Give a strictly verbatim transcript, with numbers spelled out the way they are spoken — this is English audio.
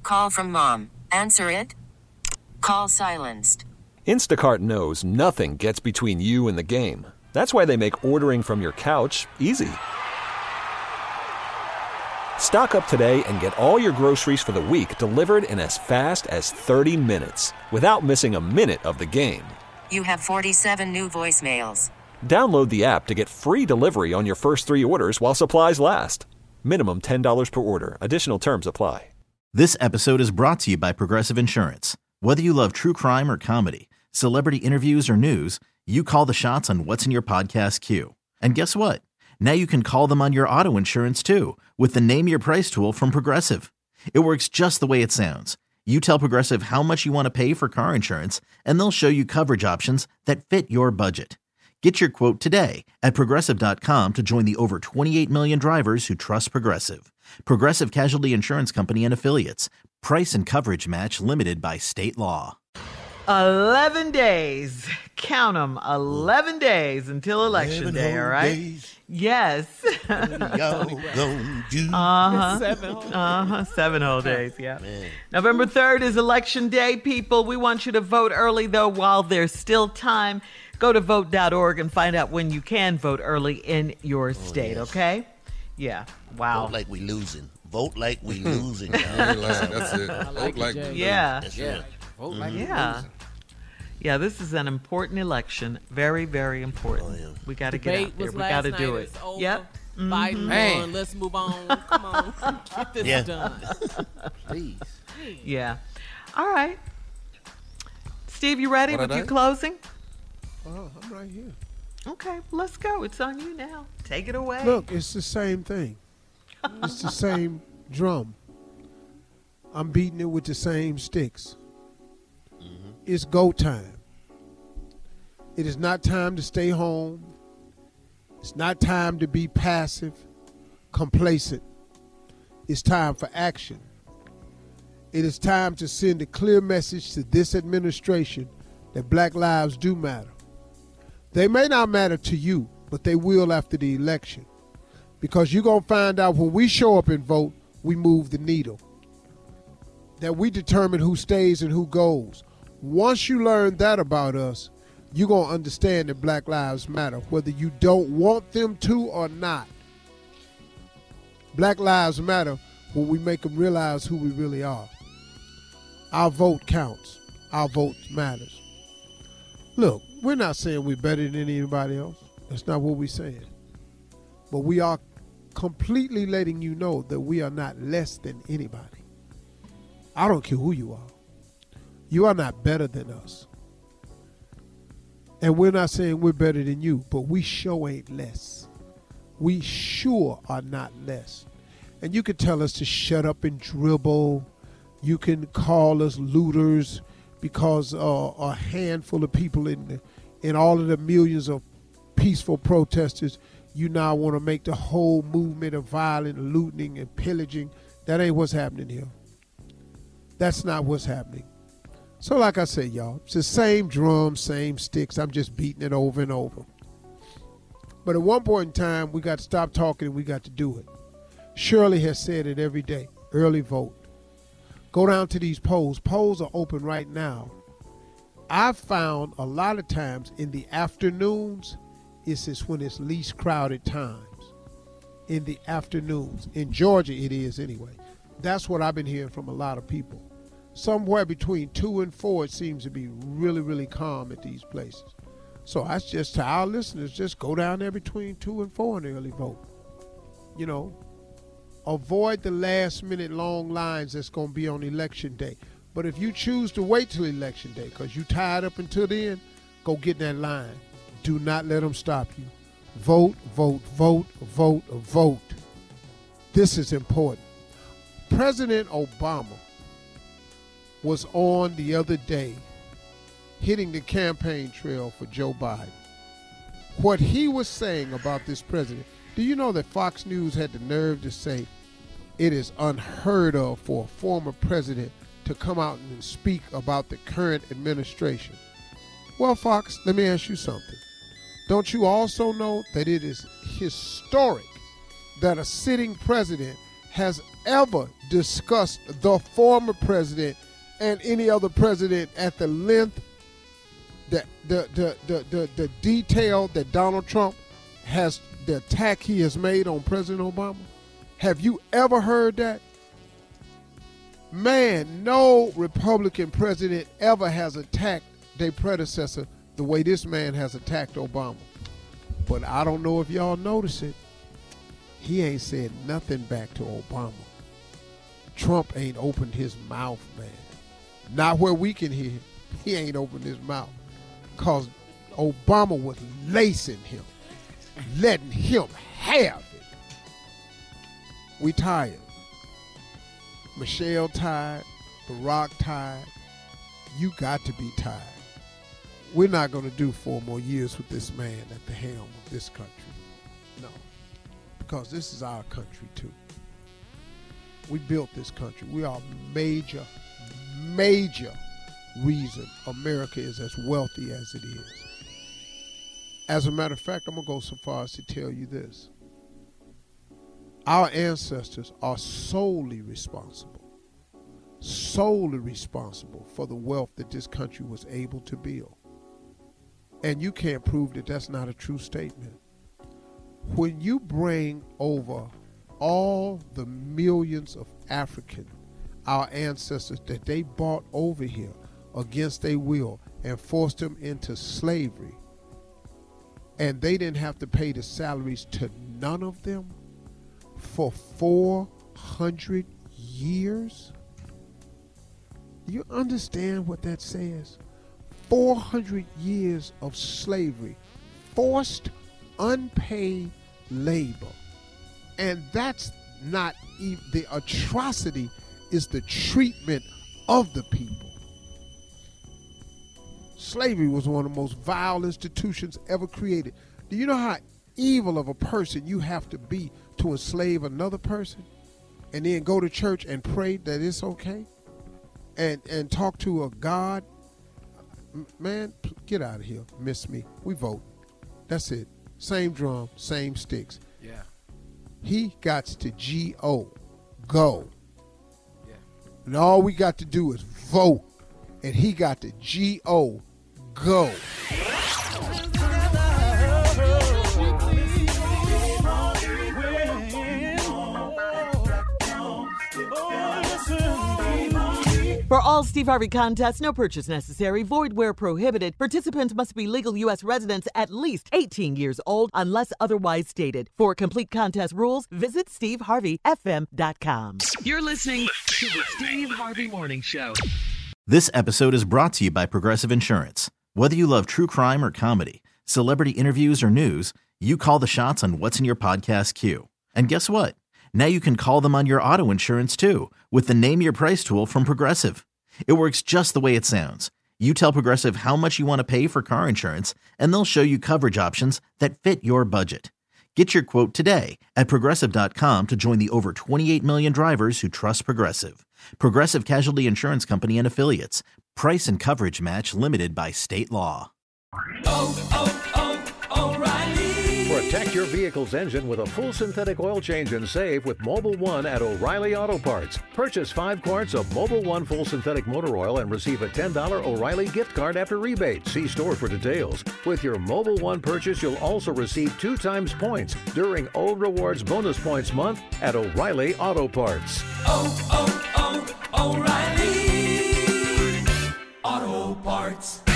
Call from mom. Answer it. Call silenced. Instacart knows nothing gets between you and the game. That's why they make ordering from your couch easy. Stock up today and get all your groceries for the week delivered in as fast as thirty minutes without missing a minute of the game. You have forty-seven new voicemails. Download the app to get free delivery on your first three orders while supplies last. Minimum ten dollars per order. Additional terms apply. This episode is brought to you by Progressive Insurance. Whether you love true crime or comedy, celebrity interviews or news, you call the shots on what's in your podcast queue. And guess what? Now you can call them on your auto insurance too with the Name Your Price tool from Progressive. It works just the way it sounds. You tell Progressive how much you want to pay for car insurance, and they'll show you coverage options that fit your budget. Get your quote today at Progressive dot com to join the over twenty-eight million drivers who trust Progressive. Progressive Casualty Insurance Company and Affiliates. Price and coverage match limited by state law. eleven days. Count them. eleven days until election day, all right? Days. Yes. Y'all gonna do? Uh-huh. Seven whole Uh-huh. Seven whole days, yeah. Man. November third is election day, people. We want you to vote early, though, while there's still time. Go to vote dot org and find out when you can vote early in your state, yes. okay? Yeah. Wow. Vote like we losing. Vote like we losing. I y'all. ain't lying. That's it. like Vote it, like Jay. we Yeah. That's Yeah. right. Vote like you Yeah. losing. Yeah, this is an important election. Very, very important. Oh, yeah. We got to get Debate out there. was We last got to night. do it. It's over. Yep. Biden Man. won. Let's move on. Come on. Get this Yeah. done. Please. Yeah. All right. Steve, you ready What with are your they? closing? Oh, I'm right here. Okay, let's go. It's on you now. Take it away. Look, it's the same thing. It's the same drum. I'm beating it with the same sticks. It's go time. It is not time to stay home. It's not time to be passive, complacent. It's time for action. It is time to send a clear message to this administration that black lives do matter. They may not matter to you, but they will after the election. Because you're going to find out when we show up and vote, we move the needle. That we determine who stays and who goes. Once you learn that about us, you're going to understand that black lives matter, whether you don't want them to or not. Black lives matter when we make them realize who we really are. Our vote counts. Our vote matters. Look, we're not saying we're better than anybody else. That's not what we're saying. But we are completely letting you know that we are not less than anybody. I don't care who you are. You are not better than us. And we're not saying we're better than you, but we sure ain't less. We sure are not less. And you can tell us to shut up and dribble. You can call us looters because uh, a handful of people in the, in all of the millions of peaceful protesters, you now want to make the whole movement of violent looting and pillaging. That ain't what's happening here. That's not what's happening. So like I said, y'all, it's the same drum, same sticks. I'm just beating it over and over. But at one point in time, we got to stop talking and we got to do it. Shirley has said it every day. Early vote. Go down to these polls. Polls are open right now. I've found a lot of times in the afternoons, it's just when it's least crowded times. In the afternoons. In Georgia, it is anyway. That's what I've been hearing from a lot of people. Somewhere between two and four, it seems to be really, really calm at these places. So I suggest to our listeners, just go down there between two and four and early vote. You know, avoid the last minute long lines that's going to be on election day. But if you choose to wait till election day because you tied up until then, go get in that line. Do not let them stop you. Vote, vote, vote, vote, vote. This is important. President Obama was on the other day hitting the campaign trail for Joe Biden. What he was saying about this president, do you know that Fox News had the nerve to say it is unheard of for a former president to come out and speak about the current administration? Well, Fox, let me ask you something. Don't you also know that it is historic that a sitting president has ever discussed the former president and any other president at the length, the the the the, the, the detail that Donald Trump has, the attack he has made on President Obama? Have you ever heard that? Man, no Republican president ever has attacked their predecessor the way this man has attacked Obama. But I don't know if y'all notice it. He ain't said nothing back to Obama. Trump ain't opened his mouth, man. Not where we can hear him. He ain't opened his mouth. Because Obama was lacing him, letting him have it. We tired. Michelle tired. Barack tired. You got to be tired. We're not going to do four more years with this man at the helm of this country. No. Because this is our country, too. We built this country. We are major, major reason America is as wealthy as it is. As a matter of fact, I'm going to go so far as to tell you this. Our ancestors are solely responsible, solely responsible for the wealth that this country was able to build. And you can't prove that that's not a true statement. When you bring over all the millions of African, our ancestors that they brought over here against their will and forced them into slavery, and they didn't have to pay the salaries to none of them for four hundred years? Do you understand what that says? four hundred years of slavery, forced, unpaid labor. And that's not even, the atrocity is the treatment of the people. Slavery was one of the most vile institutions ever created. Do you know how evil of a person you have to be to enslave another person and then go to church and pray that it's okay and, and talk to a God? Man, get out of here. Miss me. We vote. That's it. Same drum, same sticks. Yeah. He got to G O. Go. Yeah. And all we got to do is vote. And he got to G O. Go. For all Steve Harvey contests, no purchase necessary, void where prohibited. Participants must be legal U S residents at least eighteen years old unless otherwise stated. For complete contest rules, visit steve harvey f m dot com. You're listening to the Steve Harvey Morning Show. This episode is brought to you by Progressive Insurance. Whether you love true crime or comedy, celebrity interviews or news, you call the shots on what's in your podcast queue. And guess what? Now you can call them on your auto insurance too with the Name Your Price tool from Progressive. It works just the way it sounds. You tell Progressive how much you want to pay for car insurance, and they'll show you coverage options that fit your budget. Get your quote today at Progressive dot com to join the over twenty-eight million drivers who trust Progressive. Progressive Casualty Insurance Company and Affiliates. Price and coverage match limited by state law. Oh, oh, oh, O'Reilly. Protect your vehicle's engine with a full synthetic oil change and save with Mobil one at O'Reilly Auto Parts. Purchase five quarts of Mobil one full synthetic motor oil and receive a ten dollars O'Reilly gift card after rebate. See store for details. With your Mobil one purchase, you'll also receive two times points during O Rewards Bonus Points Month at O'Reilly Auto Parts. Oh, oh, oh, O'Reilly Auto Parts.